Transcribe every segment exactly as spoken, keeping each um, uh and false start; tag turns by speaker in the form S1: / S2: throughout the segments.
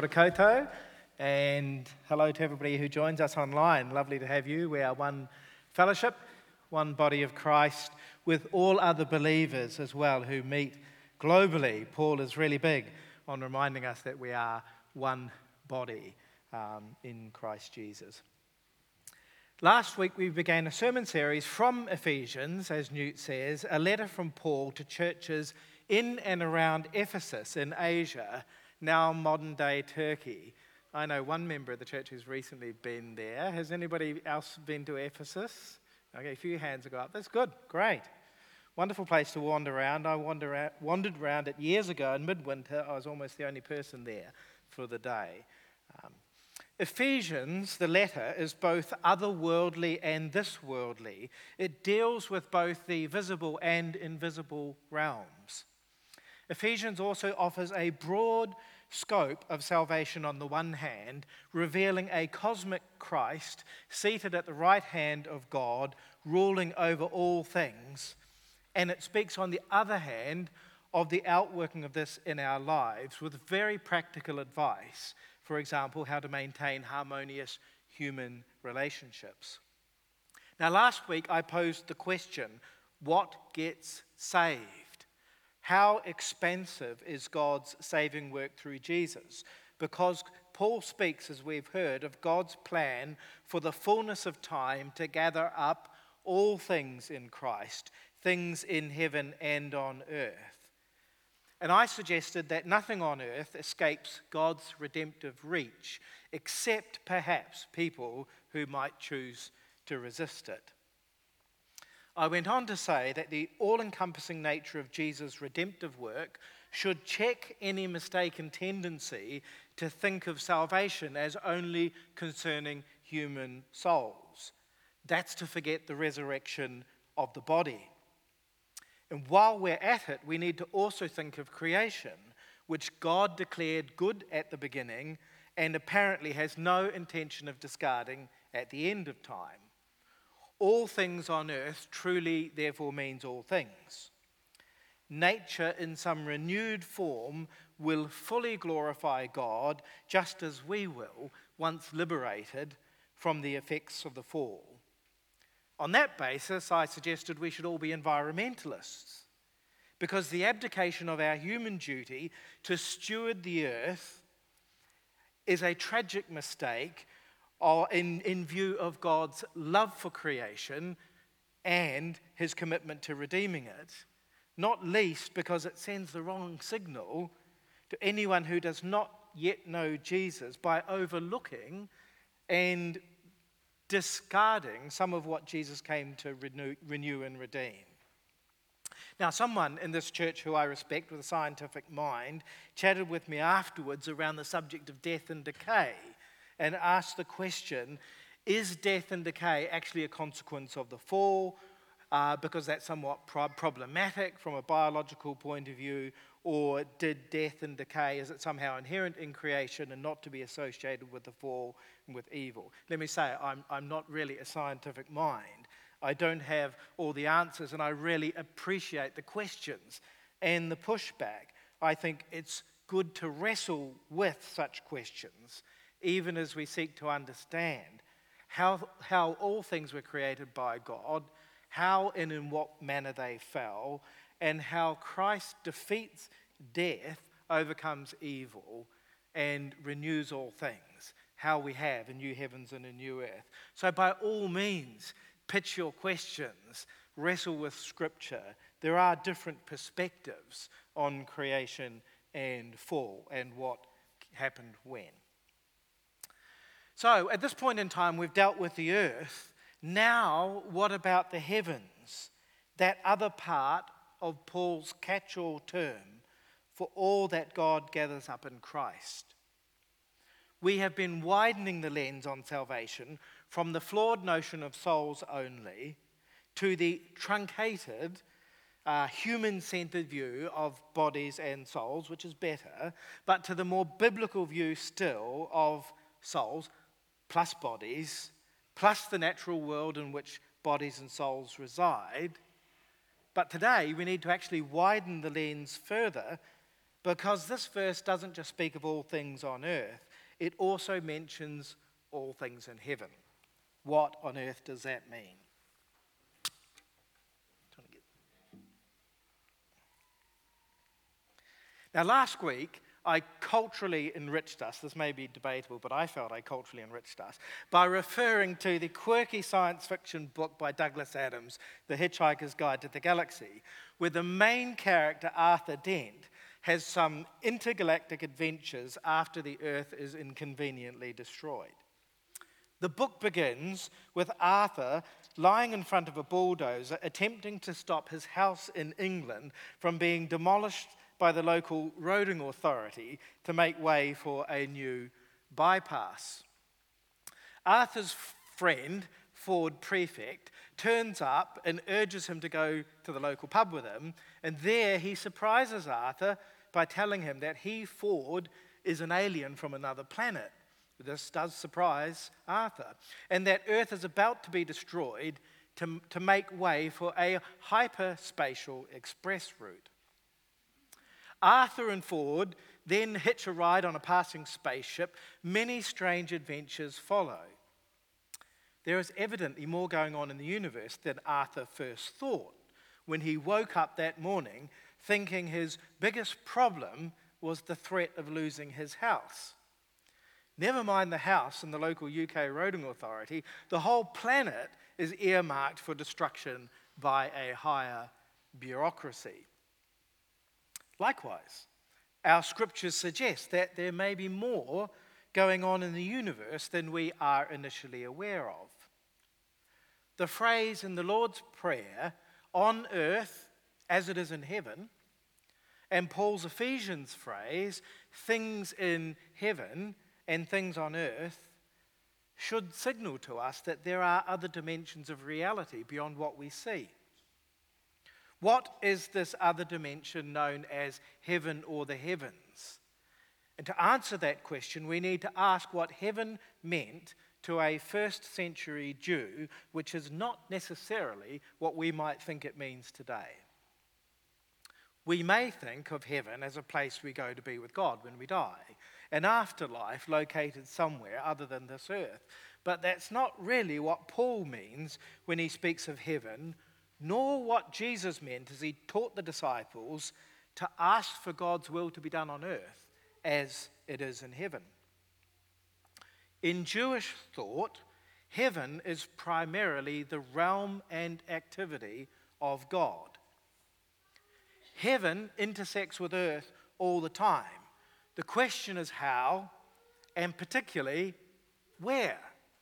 S1: ora koutou, and hello to everybody who joins us online. Lovely to have you. We are one fellowship, one body of Christ, with all other believers as well who meet globally. Paul is really big on reminding us that we are one body um, in Christ Jesus. Last week we began a sermon series from Ephesians, as Newt says, a letter from Paul to churches in and around Ephesus in Asia, now modern-day Turkey. I know one member of the church who's recently been there. Has anybody else been to Ephesus? Okay, a few hands have gone up. That's good, great. Wonderful place to wander around. I wander out, wandered around it years ago in midwinter. I was almost the only person there for the day. Um, Ephesians, the letter, is both otherworldly and this-worldly. It deals with both the visible and invisible realms. Ephesians also offers a broad scope of salvation on the one hand, revealing a cosmic Christ seated at the right hand of God, ruling over all things. And it speaks on the other hand of the outworking of this in our lives with very practical advice. For example, how to maintain harmonious human relationships. Now, last week I posed the question, what gets saved? How expansive is God's saving work through Jesus? Because Paul speaks, as we've heard, of God's plan for the fullness of time to gather up all things in Christ, things in heaven and on earth. And I suggested that nothing on earth escapes God's redemptive reach, except perhaps people who might choose to resist it. I went on to say that the all-encompassing nature of Jesus' redemptive work should check any mistaken tendency to think of salvation as only concerning human souls. That's to forget the resurrection of the body. And while we're at it, we need to also think of creation, which God declared good at the beginning and apparently has no intention of discarding at the end of time. All things on earth truly, therefore, means all things. Nature, in some renewed form, will fully glorify God, just as we will, once liberated from the effects of the fall. On that basis, I suggested we should all be environmentalists, because the abdication of our human duty to steward the earth is a tragic mistake In, in view of God's love for creation and his commitment to redeeming it, not least because it sends the wrong signal to anyone who does not yet know Jesus by overlooking and discarding some of what Jesus came to renew, renew and redeem. Now, someone in this church who I respect with a scientific mind chatted with me afterwards around the subject of death and decay, and asked the question, is death and decay actually a consequence of the fall? Uh, because that's somewhat pro- problematic from a biological point of view, or did death and decay, is it somehow inherent in creation and not to be associated with the fall and with evil? Let me say, I'm, I'm not really a scientific mind. I don't have all the answers, and I really appreciate the questions and the pushback. I think it's good to wrestle with such questions, even as we seek to understand how, how all things were created by God, how and in what manner they fell, and how Christ defeats death, overcomes evil, and renews all things, how we have a new heavens and a new earth. So by all means, pitch your questions, wrestle with Scripture. There are different perspectives on creation and fall and what happened when. So, at this point in time, we've dealt with the earth. Now, what about the heavens? That other part of Paul's catch-all term for all that God gathers up in Christ. We have been widening the lens on salvation from the flawed notion of souls only to the truncated, uh, human-centered view of bodies and souls, which is better, but to the more biblical view still of souls, plus bodies, plus the natural world in which bodies and souls reside. But today we need to actually widen the lens further, because this verse doesn't just speak of all things on earth, it also mentions all things in heaven. What on earth does that mean? Now, last week, I culturally enriched us. This may be debatable, but I felt I culturally enriched us by referring to the quirky science fiction book by Douglas Adams, The Hitchhiker's Guide to the Galaxy, where the main character, Arthur Dent, has some intergalactic adventures after the Earth is inconveniently destroyed. The book begins with Arthur lying in front of a bulldozer attempting to stop his house in England from being demolished by the local roading authority to make way for a new bypass. Arthur's friend, Ford Prefect, turns up and urges him to go to the local pub with him, and there he surprises Arthur by telling him that he, Ford, is an alien from another planet. This does surprise Arthur, and that Earth is about to be destroyed to, to make way for a hyperspatial express route. Arthur and Ford then hitch a ride on a passing spaceship. Many strange adventures follow. There is evidently more going on in the universe than Arthur first thought when he woke up that morning thinking his biggest problem was the threat of losing his house. Never mind the house and the local U K roading authority, the whole planet is earmarked for destruction by a higher bureaucracy. Likewise, our scriptures suggest that there may be more going on in the universe than we are initially aware of. The phrase in the Lord's Prayer, on earth as it is in heaven, and Paul's Ephesians phrase, things in heaven and things on earth, should signal to us that there are other dimensions of reality beyond what we see. What is this other dimension known as heaven or the heavens? And to answer that question, we need to ask what heaven meant to a first century Jew, which is not necessarily what we might think it means today. We may think of heaven as a place we go to be with God when we die, an afterlife located somewhere other than this earth. But that's not really what Paul means when he speaks of heaven, nor what Jesus meant as he taught the disciples to ask for God's will to be done on earth as it is in heaven. In Jewish thought, heaven is primarily the realm and activity of God. Heaven intersects with earth all the time. The question is how, and particularly where.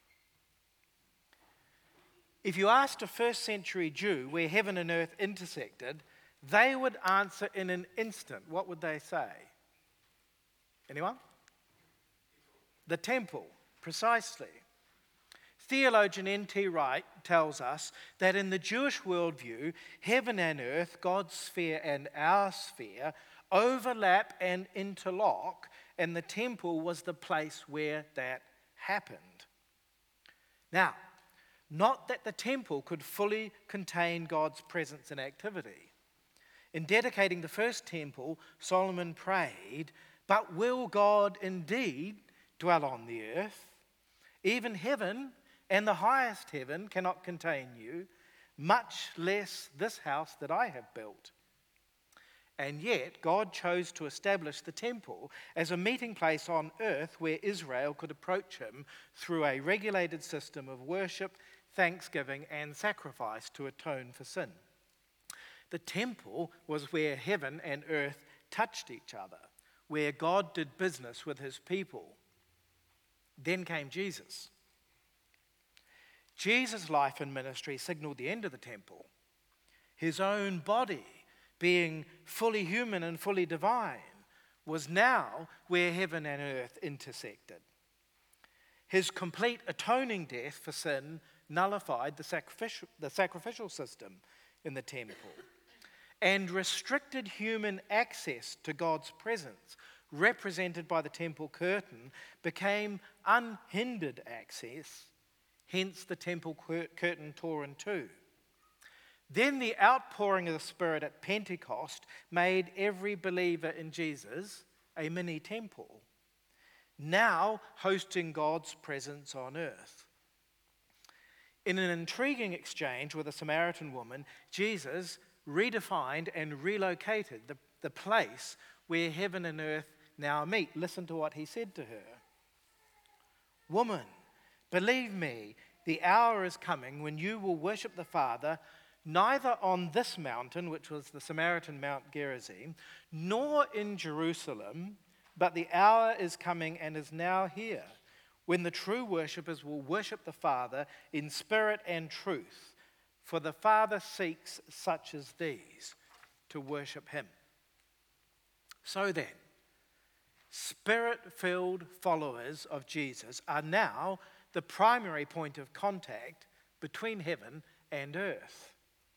S1: If you asked a first century Jew where heaven and earth intersected, they would answer in an instant. What would they say? Anyone? The temple, precisely. Theologian N T Wright tells us that in the Jewish worldview, heaven and earth, God's sphere and our sphere, overlap and interlock, and the temple was the place where that happened. Now, not that the temple could fully contain God's presence and activity. In dedicating the first temple, Solomon prayed, "But will God indeed dwell on the earth? Even heaven and the highest heaven cannot contain you, much less this house that I have built." And yet, God chose to establish the temple as a meeting place on earth where Israel could approach him through a regulated system of worship, thanksgiving, and sacrifice to atone for sin. The temple was where heaven and earth touched each other, where God did business with his people. Then came Jesus. Jesus' life and ministry signaled the end of the temple. His own body, being fully human and fully divine, was now where heaven and earth intersected. His complete atoning death for sin nullified the sacrificial, the sacrificial system in the temple, and restricted human access to God's presence, represented by the temple curtain, became unhindered access, hence the temple curtain tore in two. Then the outpouring of the Spirit at Pentecost made every believer in Jesus a mini temple, now hosting God's presence on earth. In an intriguing exchange with a Samaritan woman, Jesus redefined and relocated the, the place where heaven and earth now meet. Listen to what he said to her. "Woman, believe me, the hour is coming when you will worship the Father neither on this mountain," which was the Samaritan Mount Gerizim, "nor in Jerusalem, but the hour is coming and is now here, when the true worshippers will worship the Father in spirit and truth, for the Father seeks such as these to worship him." So then, Spirit-filled followers of Jesus are now the primary point of contact between heaven and earth.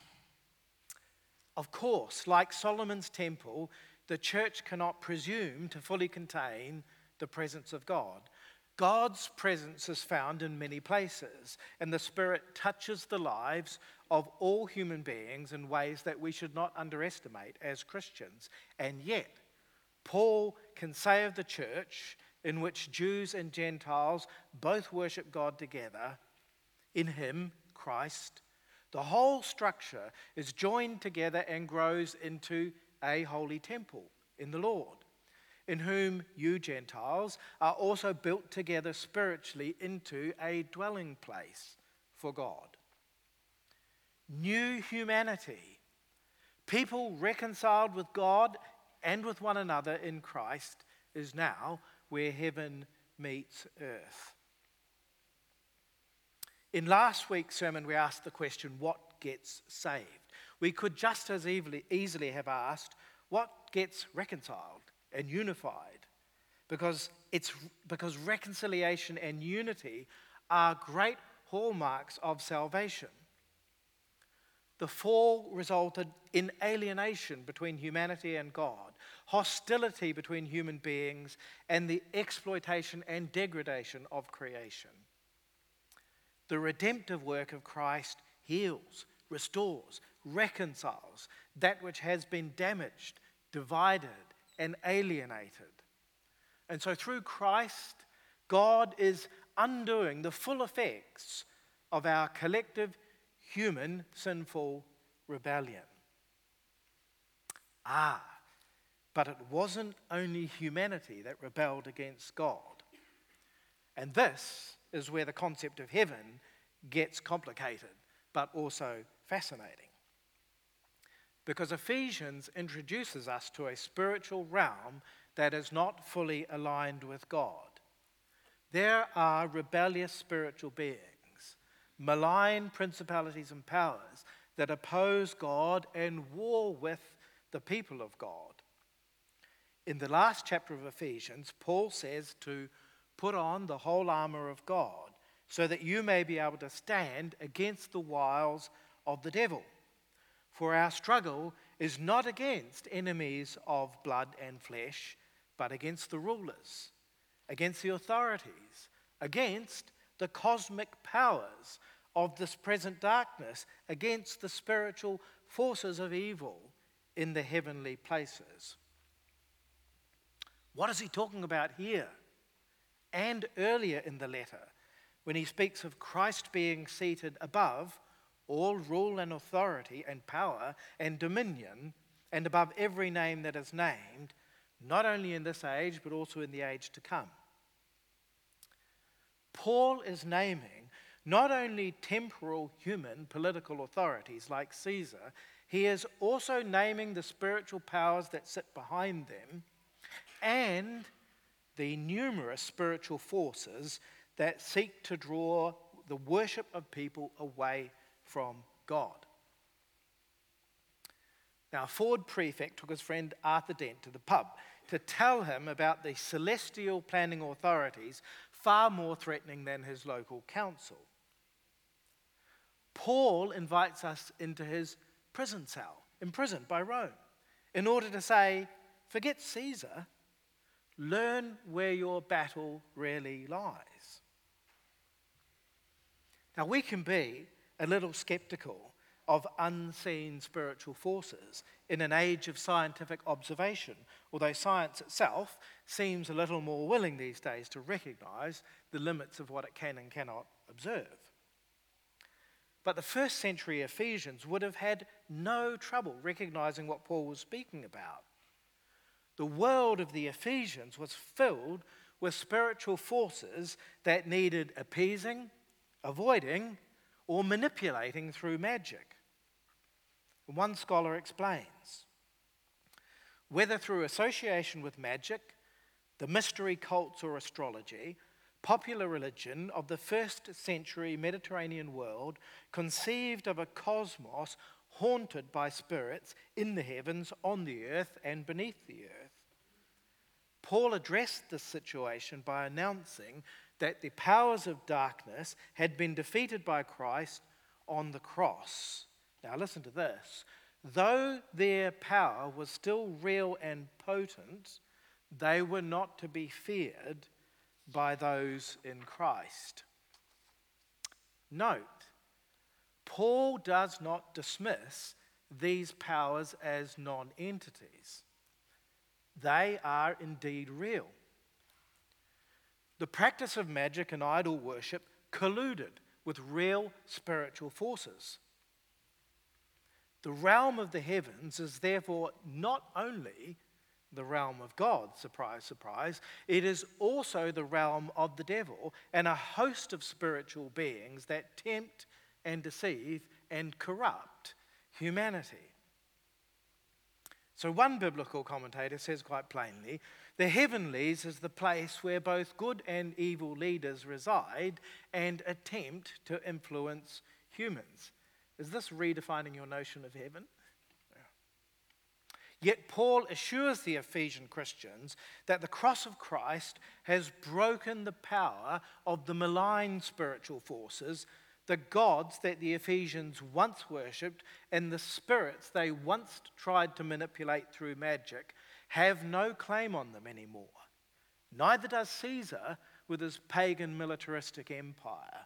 S1: Of course, like Solomon's temple, the church cannot presume to fully contain the presence of God. God's presence is found in many places, and the Spirit touches the lives of all human beings in ways that we should not underestimate as Christians. And yet, Paul can say of the church, in which Jews and Gentiles both worship God together, in him, Christ, the whole structure is joined together and grows into a holy temple in the Lord, in whom you Gentiles are also built together spiritually into a dwelling place for God. New humanity, people reconciled with God and with one another in Christ, is now where heaven meets earth. In last week's sermon, we asked the question, what gets saved? We could just as easily, easily have asked, what gets reconciled and unified? Because, it's, because reconciliation and unity are great hallmarks of salvation. The fall resulted in alienation between humanity and God, hostility between human beings, and the exploitation and degradation of creation. The redemptive work of Christ heals, restores, reconciles that which has been damaged, divided, and alienated. And so through Christ, God is undoing the full effects of our collective human sinful rebellion. Ah, but it wasn't only humanity that rebelled against God. And this is where the concept of heaven gets complicated, but also fascinating. Because Ephesians introduces us to a spiritual realm that is not fully aligned with God. There are rebellious spiritual beings, malign principalities and powers that oppose God and war with the people of God. In the last chapter of Ephesians, Paul says to put on the whole armor of God so that you may be able to stand against the wiles of the devil. For our struggle is not against enemies of blood and flesh, but against the rulers, against the authorities, against the cosmic powers of this present darkness, against the spiritual forces of evil in the heavenly places. What is he talking about here? And earlier in the letter, when he speaks of Christ being seated above all rule and authority and power and dominion, and above every name that is named, not only in this age, but also in the age to come. Paul is naming not only temporal human political authorities like Caesar, he is also naming the spiritual powers that sit behind them and the numerous spiritual forces that seek to draw the worship of people away from God. Now, Ford Prefect took his friend Arthur Dent to the pub to tell him about the celestial planning authorities far more threatening than his local council. Paul invites us into his prison cell, imprisoned by Rome, in order to say, forget Caesar, learn where your battle really lies. Now, we can be a little skeptical of unseen spiritual forces in an age of scientific observation, although science itself seems a little more willing these days to recognize the limits of what it can and cannot observe. But the first century Ephesians would have had no trouble recognizing what Paul was speaking about. The world of the Ephesians was filled with spiritual forces that needed appeasing, avoiding, or manipulating through magic. One scholar explains, whether through association with magic, the mystery cults or astrology, popular religion of the first century Mediterranean world conceived of a cosmos haunted by spirits in the heavens, on the earth, and beneath the earth. Paul addressed this situation by announcing that the powers of darkness had been defeated by Christ on the cross. Now listen to this. Though their power was still real and potent, they were not to be feared by those in Christ. Note, Paul does not dismiss these powers as non-entities. They are indeed real. The practice of magic and idol worship colluded with real spiritual forces. The realm of the heavens is therefore not only the realm of God, surprise, surprise, it is also the realm of the devil and a host of spiritual beings that tempt and deceive and corrupt humanity. So one biblical commentator says quite plainly, the heavenlies is the place where both good and evil leaders reside and attempt to influence humans. Is this redefining your notion of heaven? Yet Paul assures the Ephesian Christians that the cross of Christ has broken the power of the malign spiritual forces, the gods that the Ephesians once worshipped and the spirits they once tried to manipulate through magic have no claim on them anymore. Neither does Caesar with his pagan militaristic empire.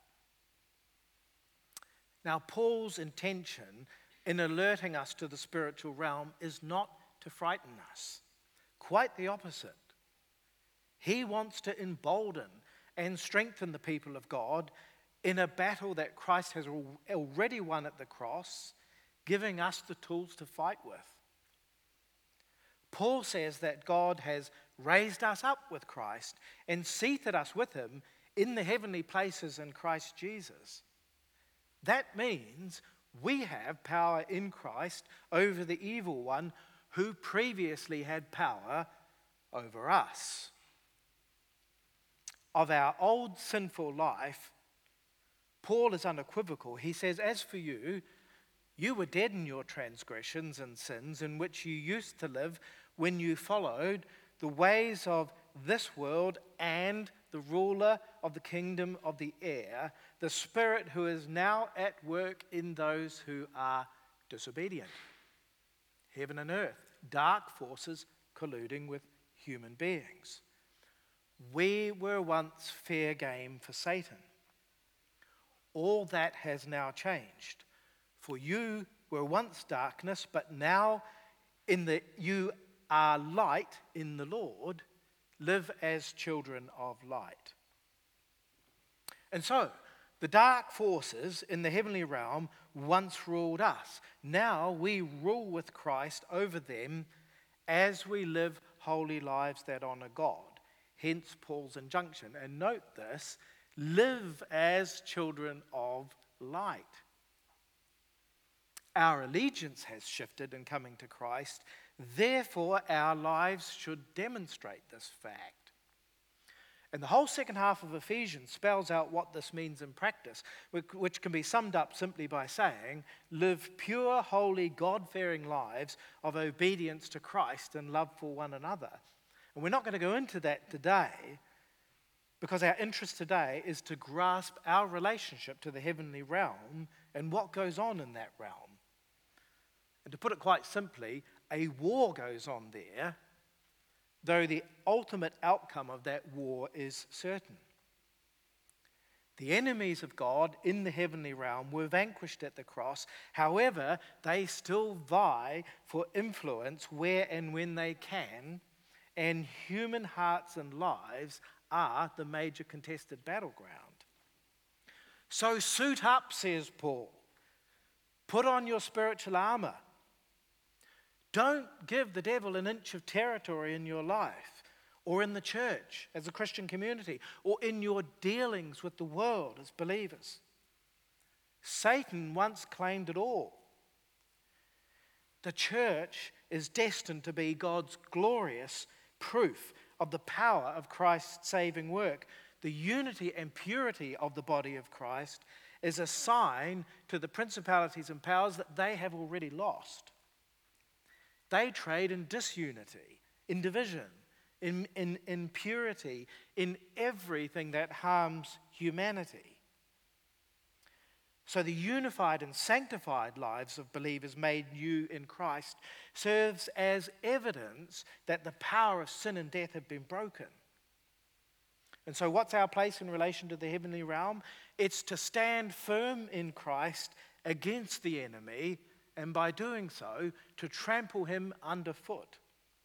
S1: Now, Paul's intention in alerting us to the spiritual realm is not to frighten us. Quite the opposite. He wants to embolden and strengthen the people of God in a battle that Christ has already won at the cross, giving us the tools to fight with. Paul says that God has raised us up with Christ and seated us with him in the heavenly places in Christ Jesus. That means we have power in Christ over the evil one who previously had power over us. Of our old sinful life, Paul is unequivocal. He says, as for you, you were dead in your transgressions and sins in which you used to live when you followed the ways of this world and the ruler of the kingdom of the air, the spirit who is now at work in those who are disobedient. Heaven and earth, dark forces colluding with human beings. We were once fair game for Satan. All that has now changed. For you were once darkness, but now in the you are light in the Lord. Live as children of light. And so, the dark forces in the heavenly realm once ruled us. Now we rule with Christ over them as we live holy lives that honor God. Hence Paul's injunction. And note this, live as children of light. Our allegiance has shifted in coming to Christ. Therefore, our lives should demonstrate this fact. And the whole second half of Ephesians spells out what this means in practice, which can be summed up simply by saying, live pure, holy, God-fearing lives of obedience to Christ and love for one another. And we're not going to go into that today, because our interest today is to grasp our relationship to the heavenly realm and what goes on in that realm. And to put it quite simply, a war goes on there, though the ultimate outcome of that war is certain. The enemies of God in the heavenly realm were vanquished at the cross. However, they still vie for influence where and when they can, and human hearts and lives are the major contested battleground. So suit up, says Paul. Put on your spiritual armor. Don't give the devil an inch of territory in your life, or in the church as a Christian community, or in your dealings with the world as believers. Satan once claimed it all. The church is destined to be God's glorious proof of the power of Christ's saving work. The unity and purity of the body of Christ is a sign to the principalities and powers that they have already lost. They trade in disunity, in division, in, in, in purity, in everything that harms humanity. So the unified and sanctified lives of believers made new in Christ serves as evidence that the power of sin and death have been broken. And so what's our place in relation to the heavenly realm? It's to stand firm in Christ against the enemy, and by doing so, to trample him underfoot.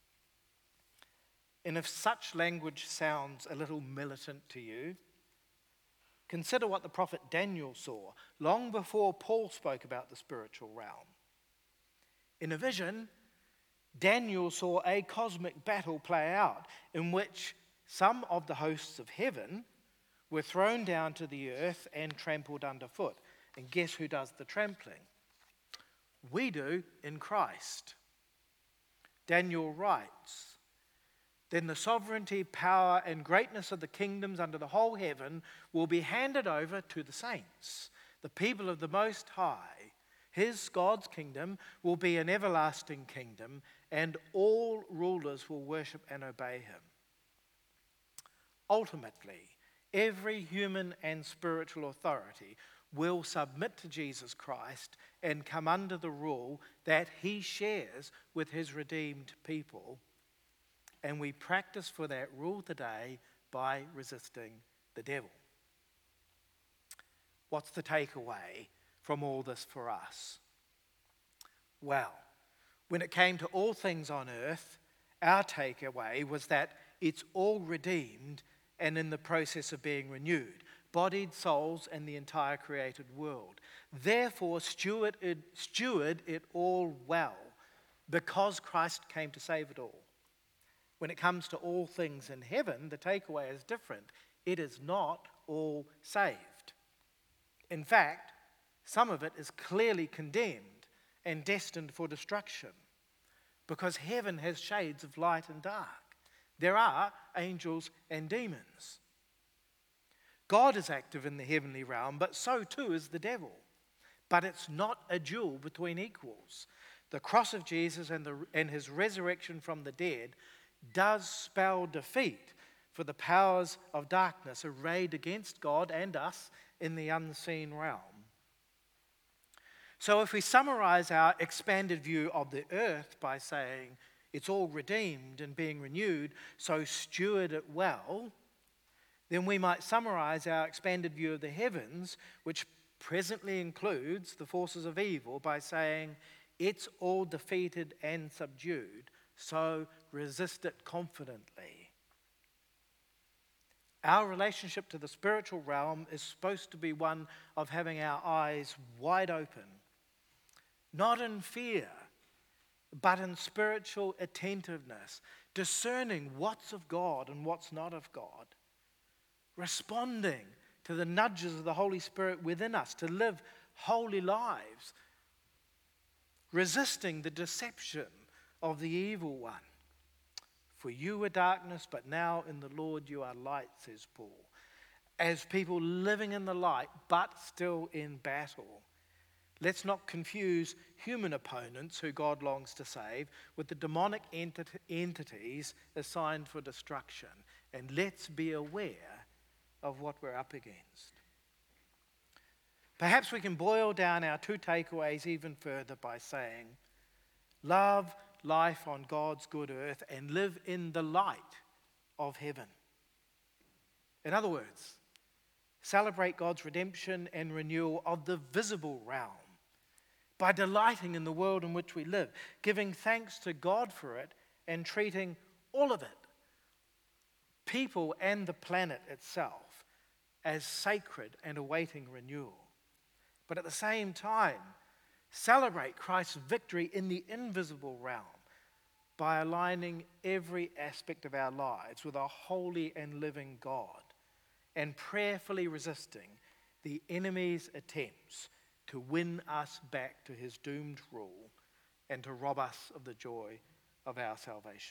S1: And if such language sounds a little militant to you, consider what the prophet Daniel saw long before Paul spoke about the spiritual realm. In a vision, Daniel saw a cosmic battle play out in which some of the hosts of heaven were thrown down to the earth and trampled underfoot. And guess who does the trampling? We do in Christ. Daniel writes, "Then the sovereignty, power, and greatness of the kingdoms under the whole heaven will be handed over to the saints, the people of the Most High. His, God's kingdom, will be an everlasting kingdom, and all rulers will worship and obey him." Ultimately, every human and spiritual authority will submit to Jesus Christ and come under the rule that he shares with his redeemed people. And we practice for that rule today by resisting the devil. What's the takeaway from all this for us? Well, when it came to all things on earth, our takeaway was that it's all redeemed and in the process of being renewed. Bodied souls and the entire created world. Therefore, steward it, steward it all well, because Christ came to save it all. When it comes to all things in heaven, the takeaway is different. It is not all saved. In fact, some of it is clearly condemned and destined for destruction, because heaven has shades of light and dark. There are angels and demons. God is active in the heavenly realm, but so too is the devil. But it's not a duel between equals. The cross of Jesus and, the, and his resurrection from the dead does spell defeat for the powers of darkness arrayed against God and us in the unseen realm. So if we summarize our expanded view of the earth by saying it's all redeemed and being renewed, so steward it well, then we might summarize our expanded view of the heavens, which presently includes the forces of evil, by saying it's all defeated and subdued, so resist it confidently. Our relationship to the spiritual realm is supposed to be one of having our eyes wide open, not in fear, but in spiritual attentiveness, discerning what's of God and what's not of God, responding to the nudges of the Holy Spirit within us to live holy lives, resisting the deception of the evil one. For you were darkness, but now in the Lord you are light, says Paul. As people living in the light, but still in battle. Let's not confuse human opponents who God longs to save with the demonic enti- entities assigned for destruction. And let's be aware of what we're up against. Perhaps we can boil down our two takeaways even further by saying, love life on God's good earth and live in the light of heaven. In other words, Celebrate God's redemption and renewal of the visible realm by delighting in the world in which we live, giving thanks to God for it and treating all of it, people and the planet itself, as sacred and awaiting renewal. But at the same time, celebrate Christ's victory in the invisible realm by aligning every aspect of our lives with a holy and living God and prayerfully resisting the enemy's attempts to win us back to his doomed rule and to rob us of the joy of our salvation.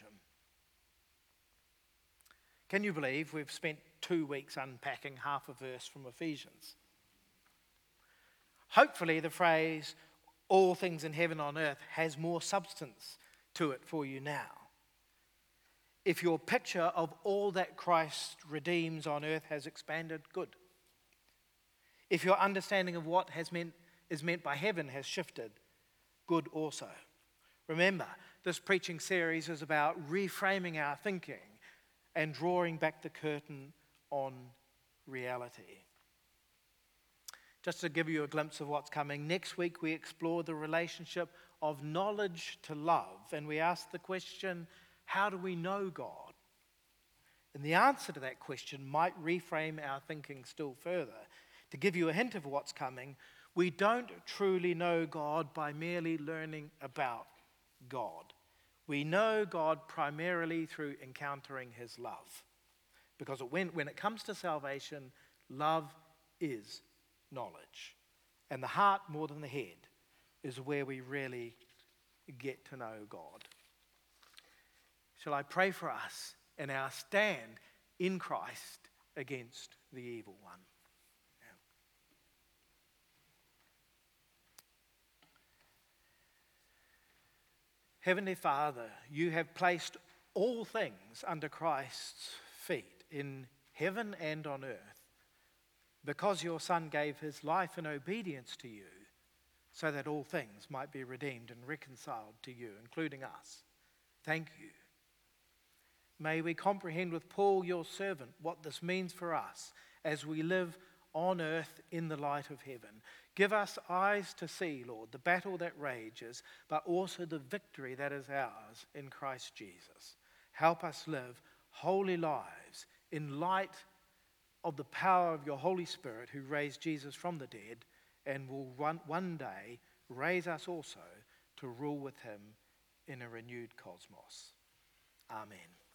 S1: Can you believe we've spent two weeks unpacking half a verse from Ephesians? Hopefully the phrase, all things in heaven on earth, has more substance to it for you now. If your picture of all that Christ redeems on earth has expanded, good. If your understanding of what has meant, is meant by heaven has shifted, good also. Remember, this preaching series is about reframing our thinking and drawing back the curtain on reality. Just to give you a glimpse of what's coming, next week we explore the relationship of knowledge to love, and we ask the question, how do we know God? And the answer to that question might reframe our thinking still further. To give you a hint of what's coming, we don't truly know God by merely learning about God. We know God primarily through encountering his love. Because when, when it comes to salvation, love is knowledge. And the heart, more than the head, is where we really get to know God. Shall I pray for us in our stand in Christ against the evil one? Heavenly Father, you have placed all things under Christ's feet in heaven and on earth because your Son gave his life in obedience to you so that all things might be redeemed and reconciled to you, including us. Thank you. May we comprehend with Paul, your servant, what this means for us as we live on earth in the light of heaven. Give us eyes to see, Lord, the battle that rages, but also the victory that is ours in Christ Jesus. Help us live holy lives in light of the power of your Holy Spirit who raised Jesus from the dead and will one, one day raise us also to rule with him in a renewed cosmos. Amen.